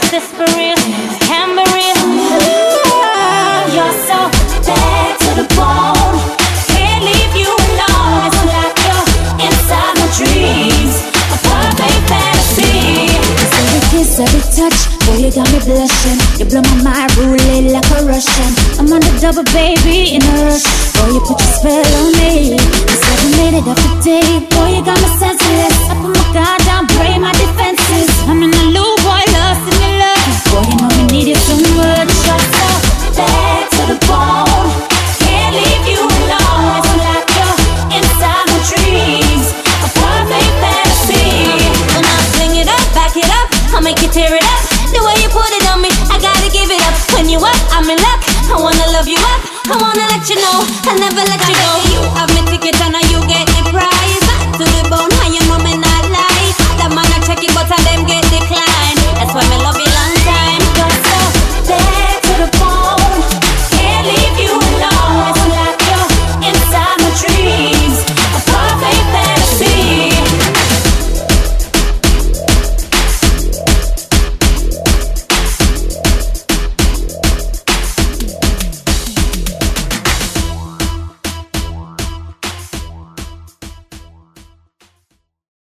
this for real? Can be real. You're so bad to the bone. Can't leave you alone. It's like you're inside my dreams. A perfect fantasy. Every kiss, every touch, boy, you got me blushing. You blow my mind, ruling like a Russian. I'm on the double, baby, in a rush. Boy, you put your spell on me. It's 7 minutes after day. Boy, you got me senseless. I put my guard down, break my defenses. I'm in the loop, boy, lost in your love. Boy, you know me need you so much. You're so bad to the bone. Can't leave you alone. It's like you're inside my dreams. A perfect fantasy. When I fling it up, back it up, I'll make you tear it up. The way you put it on me, I gotta give it up. When you up, I'm in luck. I wanna love you up. I wanna let you know I'll never let you go. You have me ticket and you